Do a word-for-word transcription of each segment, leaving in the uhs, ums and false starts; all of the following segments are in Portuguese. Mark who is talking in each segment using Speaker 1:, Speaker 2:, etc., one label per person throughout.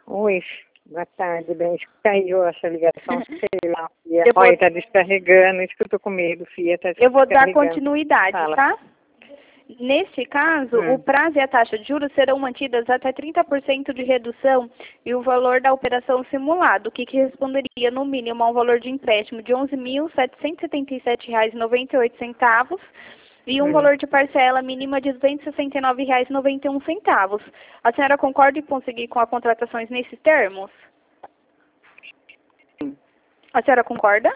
Speaker 1: Oi, boa tarde, bem, caiu essa ligação, sei lá, Fia.
Speaker 2: Eu vou...
Speaker 1: Olha, tá descarregando, isso que eu tô com medo, Fia, tá
Speaker 2: Eu vou dar
Speaker 1: descarregando.
Speaker 2: continuidade,
Speaker 1: Fala.
Speaker 2: tá? Neste caso,
Speaker 1: Hum.
Speaker 2: o prazo e a taxa de juros serão mantidas até trinta por cento de redução e o valor da operação simulado, o que corresponderia no mínimo a um valor de empréstimo de onze mil setecentos e setenta e sete reais e noventa e oito centavos e um
Speaker 1: Hum.
Speaker 2: valor de parcela mínima de duzentos e sessenta e nove reais e noventa e um centavos. A senhora concorda em conseguir com as contratações nesses termos?
Speaker 1: Sim.
Speaker 2: A senhora concorda?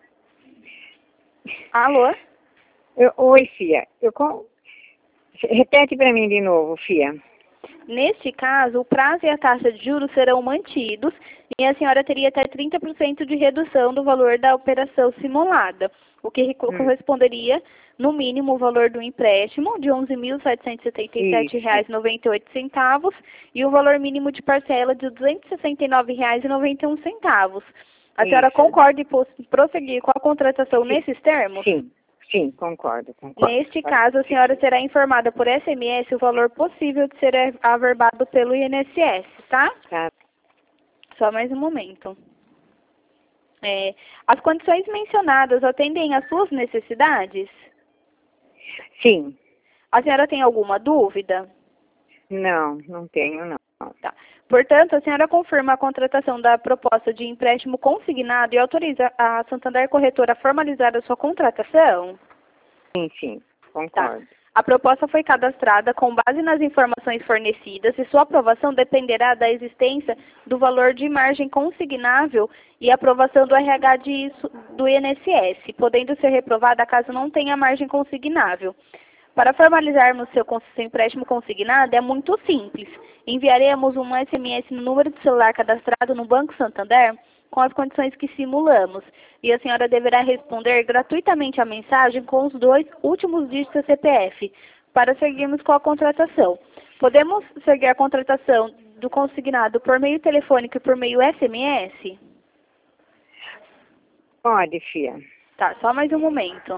Speaker 2: Alô?
Speaker 1: Eu, oi, Fia, eu com... repete para mim de novo, Fia.
Speaker 2: Neste caso, o prazo e a taxa de juros serão mantidos e a senhora teria até trinta por cento de redução do valor da operação simulada, o que hum. corresponderia, no mínimo, o valor do empréstimo de onze mil setecentos e setenta e sete reais e noventa e oito centavos e o valor mínimo de parcela de duzentos e sessenta e nove reais e noventa e um centavos. A Isso. senhora concorda em prosseguir com a contratação Sim. nesses termos?
Speaker 1: Sim. Sim, concordo, concordo.
Speaker 2: Neste caso, a senhora será informada por S M S o valor possível de ser averbado pelo I N S S, tá?
Speaker 1: Tá.
Speaker 2: Só mais um momento. É, as condições mencionadas atendem às suas necessidades?
Speaker 1: Sim.
Speaker 2: A senhora tem alguma dúvida?
Speaker 1: Não, não tenho, não.
Speaker 2: Tá. Portanto, a senhora confirma a contratação da proposta de empréstimo consignado e autoriza a Santander Corretora a formalizar a sua contratação?
Speaker 1: Sim, sim, concordo.
Speaker 2: Tá. A proposta foi cadastrada com base nas informações fornecidas e sua aprovação dependerá da existência do valor de margem consignável e aprovação do R H de, do I N S S, podendo ser reprovada caso não tenha margem consignável. Para formalizarmos seu, seu empréstimo consignado é muito simples. Enviaremos um S M S no número de celular cadastrado no Banco Santander com as condições que simulamos. E a senhora deverá responder gratuitamente a mensagem com os dois últimos dígitos do C P F para seguirmos com a contratação. Podemos seguir a contratação do consignado por meio telefônico e por meio S M S?
Speaker 1: Pode, Fia.
Speaker 2: Tá, só mais um momento.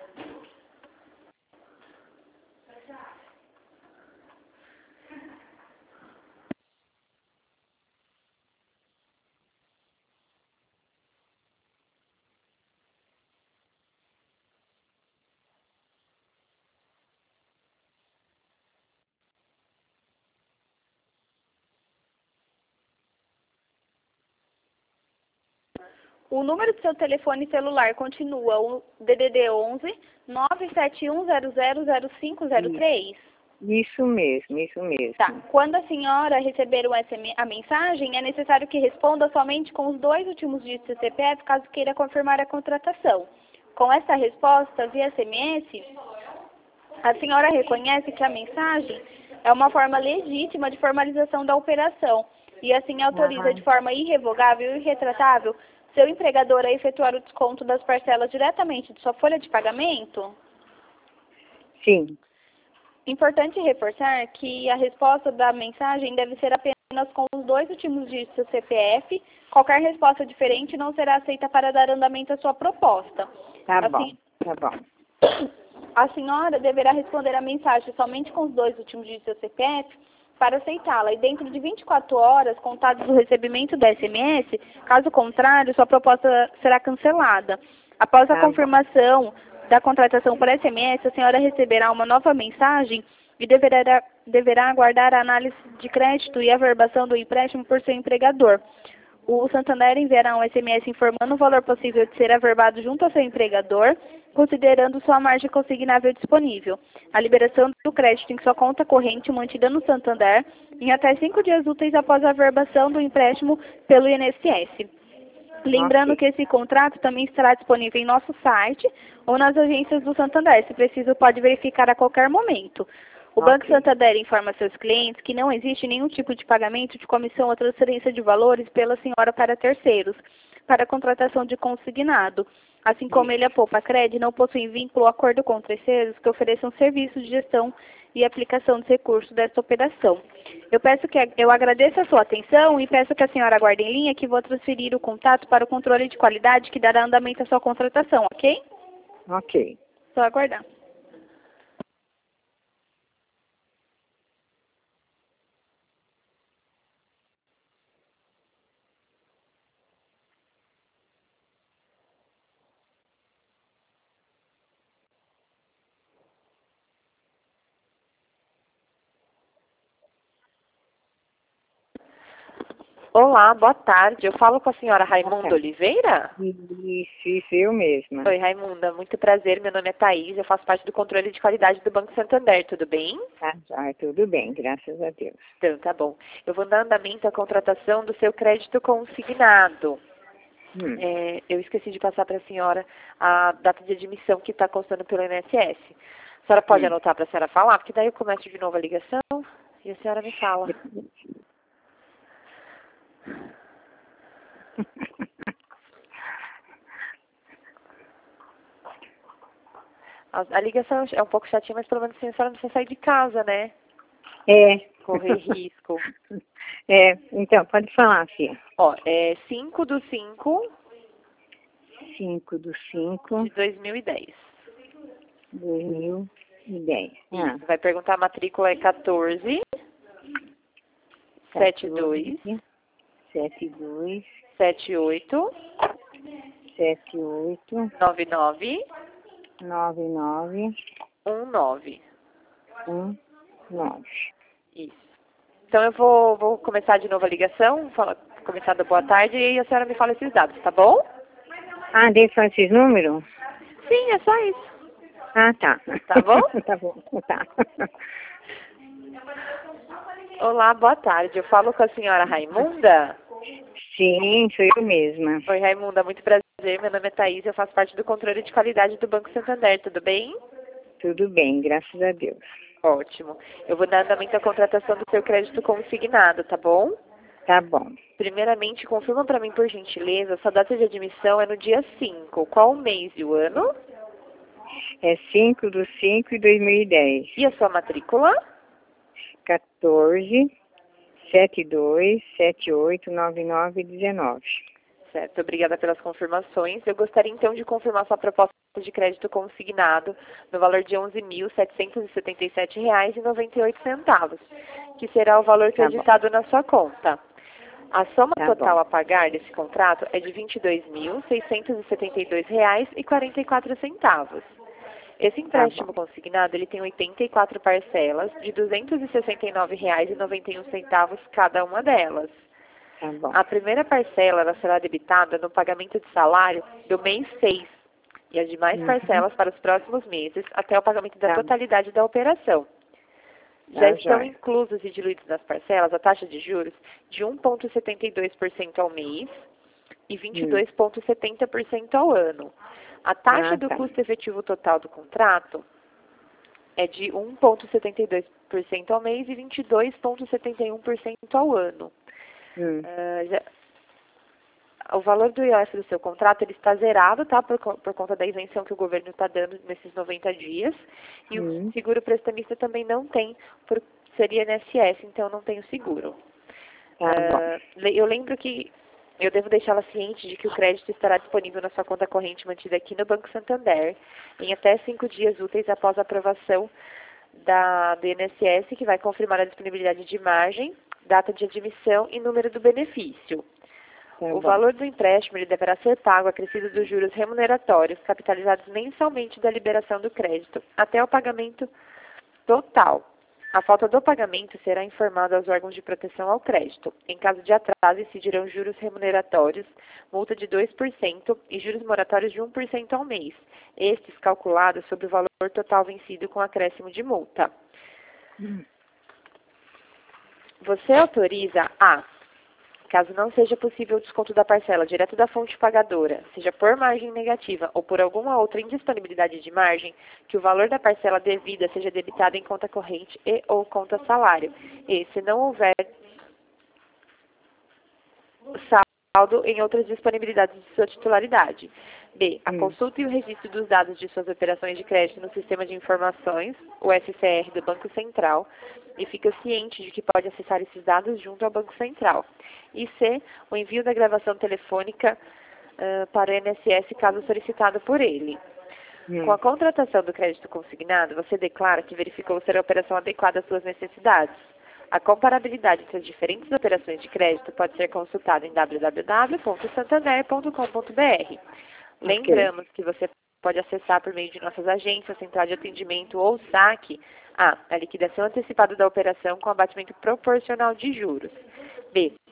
Speaker 2: O número do seu telefone celular continua o D D D onze nove sete um zero zero zero cinco zero três?
Speaker 1: Isso mesmo, isso mesmo.
Speaker 2: Tá. Quando a senhora receber o S M S, a mensagem, é necessário que responda somente com os dois últimos dígitos do C P F, caso queira confirmar a contratação. Com essa resposta via S M S, a senhora reconhece que a mensagem é uma forma legítima de formalização da operação e assim autoriza
Speaker 1: Aham.
Speaker 2: de forma irrevogável e irretratável seu empregador a efetuar o desconto das parcelas diretamente de sua folha de pagamento?
Speaker 1: Sim.
Speaker 2: Importante reforçar que a resposta da mensagem deve ser apenas com os dois últimos dígitos do C P F. Qualquer resposta diferente não será aceita para dar andamento à sua proposta.
Speaker 1: Tá
Speaker 2: assim,
Speaker 1: bom, tá bom.
Speaker 2: A senhora deverá responder a mensagem somente com os dois últimos dígitos do C P F para aceitá-la e dentro de vinte e quatro horas, contados do recebimento da S M S, caso contrário, sua proposta será cancelada. Após a
Speaker 1: Tá
Speaker 2: confirmação bom. da contratação por S M S, a senhora receberá uma nova mensagem e deverá, deverá aguardar a análise de crédito e a averbação do empréstimo por seu empregador. O Santander enviará um S M S informando o valor possível de ser averbado junto ao seu empregador, considerando sua margem consignável disponível. A liberação do crédito em sua conta corrente mantida no Santander em até cinco dias úteis após a averbação do empréstimo pelo I N S S. Lembrando okay. que esse contrato também estará disponível em nosso site ou nas agências do Santander. Se preciso, pode verificar a qualquer momento. O okay. Banco Santander informa seus clientes que não existe nenhum tipo de pagamento de comissão ou transferência de valores pela senhora para terceiros, para a contratação de consignado. Assim como Isso. ele, a Poupa Cred, não possui vínculo ou acordo com terceiros que ofereçam serviços de gestão e aplicação dos recursos desta operação. Eu peço que eu agradeço a sua atenção e peço que a senhora aguarde em linha que vou transferir o contato para o controle de qualidade que dará andamento à sua contratação, ok?
Speaker 1: Ok.
Speaker 2: Só aguardar.
Speaker 3: Olá, boa tarde. Eu falo com a senhora
Speaker 1: Boa
Speaker 3: Raimunda
Speaker 1: tarde.
Speaker 3: Oliveira?
Speaker 1: Isso, isso, eu mesma.
Speaker 3: Oi, Raimunda. Muito prazer. Meu nome é Thaís. Eu faço parte do controle de qualidade do Banco Santander. Tudo bem?
Speaker 1: Tá, já, tudo bem, graças a Deus.
Speaker 3: Então, tá bom. Eu vou dar andamento à contratação do seu crédito consignado.
Speaker 1: Hum.
Speaker 3: É, eu esqueci de passar para a senhora a data de admissão que está constando pelo I N S S. A senhora pode
Speaker 1: Hum.
Speaker 3: anotar para a senhora falar? Porque daí eu começo de novo a ligação e a senhora me fala. A, a ligação é um pouco chatinha, mas pelo menos assim, a senhora não precisa sair de casa, né?
Speaker 1: É.
Speaker 3: Correr risco.
Speaker 1: É, então, pode falar, filha.
Speaker 3: Ó, é cinco do cinco
Speaker 1: cinco do cinco
Speaker 3: de dois mil e dez.
Speaker 1: de dois mil e dez. Ah,
Speaker 3: Isso, vai perguntar a matrícula é quatorze, setenta e dois,
Speaker 1: setenta e dois,
Speaker 3: setenta e oito,
Speaker 1: setenta e oito,
Speaker 3: noventa e nove,
Speaker 1: noventa e nove,
Speaker 3: dezanove.
Speaker 1: nove.
Speaker 3: Isso. Então eu vou, vou começar de novo a ligação, fala, começar da boa tarde e a senhora me fala esses dados, tá bom?
Speaker 1: Ah, deixa só esses números?
Speaker 3: Sim, é só isso.
Speaker 1: Ah, tá.
Speaker 3: Tá bom?
Speaker 1: Tá bom, tá.
Speaker 3: Olá, boa tarde. Eu falo com a senhora Raimunda?
Speaker 1: Sim, sou eu mesma.
Speaker 3: Oi, Raimunda, muito prazer. Meu nome é Thaís, eu faço parte do controle de qualidade do Banco Santander, tudo bem?
Speaker 1: Tudo bem, graças a Deus.
Speaker 3: Ótimo. Eu vou dar andamento à contratação do seu crédito consignado, tá bom?
Speaker 1: Tá bom.
Speaker 3: Primeiramente, confirma para mim, por gentileza, sua data de admissão é no dia cinco. Qual o mês e o ano?
Speaker 1: É cinco do cinco de dois mil e dez.
Speaker 3: E a sua matrícula?
Speaker 1: quatorze, setenta e dois, setenta e oito, noventa e nove, dezenove.
Speaker 3: Certo, obrigada pelas confirmações. Eu gostaria então de confirmar sua proposta de crédito consignado no valor de onze mil setecentos e setenta e sete reais e noventa e oito centavos, que será o valor
Speaker 1: Tá bom.
Speaker 3: creditado na sua conta. A soma
Speaker 1: Tá
Speaker 3: total
Speaker 1: bom.
Speaker 3: a pagar desse contrato é de vinte e dois mil seiscentos e setenta e dois reais e quarenta e quatro centavos. Esse empréstimo consignado ele tem oitenta e quatro parcelas de duzentos e sessenta e nove reais e noventa e um centavos cada uma delas.
Speaker 1: Tá bom.
Speaker 3: A primeira parcela ela será debitada no pagamento de salário do mês seis e as demais
Speaker 1: Uhum.
Speaker 3: parcelas para os próximos meses até o pagamento da
Speaker 1: Tá.
Speaker 3: totalidade da operação. Já
Speaker 1: Tá,
Speaker 3: estão
Speaker 1: joia.
Speaker 3: inclusos e diluídos nas parcelas a taxa de juros de um vírgula setenta e dois por cento ao mês e vinte e dois vírgula setenta por cento ao ano. A taxa
Speaker 1: Ah,
Speaker 3: do
Speaker 1: tá.
Speaker 3: custo efetivo total do contrato é de um vírgula setenta e dois por cento ao mês e vinte e dois vírgula setenta e um por cento ao ano.
Speaker 1: Hum.
Speaker 3: Ah, já- o valor do I O F do seu contrato ele está zerado, tá? Por, co- por conta da isenção que o governo está dando nesses noventa dias. E
Speaker 1: Hum.
Speaker 3: o seguro prestamista também não tem, por ser I N S S, então não tem o seguro.
Speaker 1: Tá bom.
Speaker 3: Ah, le- eu lembro que eu devo deixá-la ciente de que o crédito estará disponível na sua conta corrente mantida aqui no Banco Santander em até cinco dias úteis após a aprovação da, do I N S S, que vai confirmar a disponibilidade de margem, data de admissão e número do benefício.
Speaker 1: Tá
Speaker 3: O
Speaker 1: bom.
Speaker 3: valor do empréstimo ele deverá ser pago acrescido dos juros remuneratórios capitalizados mensalmente da liberação do crédito até o pagamento total. A falta do pagamento será informada aos órgãos de proteção ao crédito. Em caso de atraso, incidirão juros remuneratórios, multa de dois por cento e juros moratórios de um por cento ao mês, estes calculados sobre o valor total vencido com acréscimo de multa.
Speaker 1: Hum.
Speaker 3: Você autoriza a, caso não seja possível o desconto da parcela direto da fonte pagadora, seja por margem negativa ou por alguma outra indisponibilidade de margem, que o valor da parcela devida seja debitado em conta corrente e ou conta salário. E, se não houver saldo em outras disponibilidades de sua titularidade. B. A
Speaker 1: Hum.
Speaker 3: consulta e o registro dos dados de suas operações de crédito no Sistema de Informações, o S C R, do Banco Central, e fica ciente de que pode acessar esses dados junto ao Banco Central. E C. O envio da gravação telefônica uh, para o I N S S, caso solicitado por ele.
Speaker 1: Hum.
Speaker 3: Com a contratação do crédito consignado, você declara que verificou ser a operação adequada às suas necessidades. A comparabilidade entre as diferentes operações de crédito pode ser consultada em w w w ponto santander ponto com ponto b r. Lembramos que você pode acessar por meio de nossas agências, central de atendimento ou saque a. A liquidação antecipada da operação com abatimento proporcional de juros. B.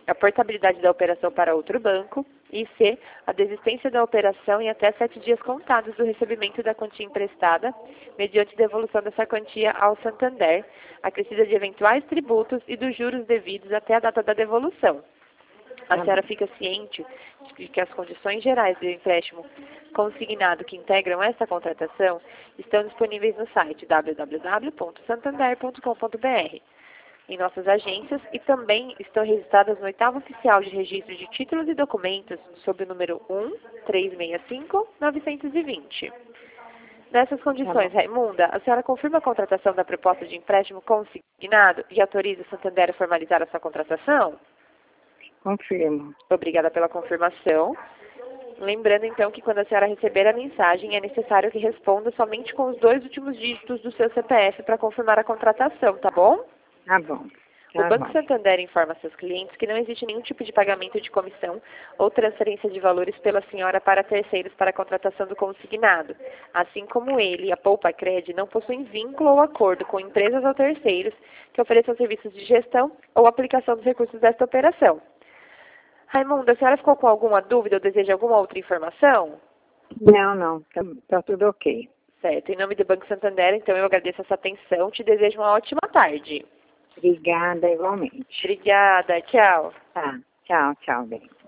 Speaker 3: a portabilidade da operação para outro banco, e C, a desistência da operação em até sete dias contados do recebimento da quantia emprestada, mediante devolução dessa quantia ao Santander, acrescida de eventuais tributos e dos juros devidos até a data da devolução. A senhora fica ciente de que as condições gerais do empréstimo consignado que integram esta contratação estão disponíveis no site w w w ponto santander ponto com ponto b r, em nossas agências, e também estão registradas no oitavo oficial de registro de títulos e documentos sob o número um três seis cinco nove dois zero. Nessas condições, Raimunda, a senhora confirma a contratação da proposta de empréstimo consignado e autoriza o Santander a formalizar a sua contratação?
Speaker 1: Confirmo.
Speaker 3: Obrigada pela confirmação. Lembrando, então, que quando a senhora receber a mensagem, é necessário que responda somente com os dois últimos dígitos do seu C P F para confirmar a contratação, tá bom?
Speaker 1: Tá bom.
Speaker 3: O
Speaker 1: Tá
Speaker 3: Banco
Speaker 1: bom.
Speaker 3: Santander informa seus clientes que não existe nenhum tipo de pagamento de comissão ou transferência de valores pela senhora para terceiros para a contratação do consignado. Assim como ele, a Poupa Cred, não possuem vínculo ou acordo com empresas ou terceiros que ofereçam serviços de gestão ou aplicação dos recursos desta operação. Raimunda, a senhora ficou com alguma dúvida ou deseja alguma outra informação?
Speaker 1: Não, não. Tá, tá tudo ok.
Speaker 3: Certo. Em nome do Banco Santander, então, eu agradeço a sua atenção. Te desejo uma ótima tarde.
Speaker 1: Obrigada, igualmente.
Speaker 3: Obrigada. Tchau.
Speaker 1: Tá. Tchau, tchau, bem.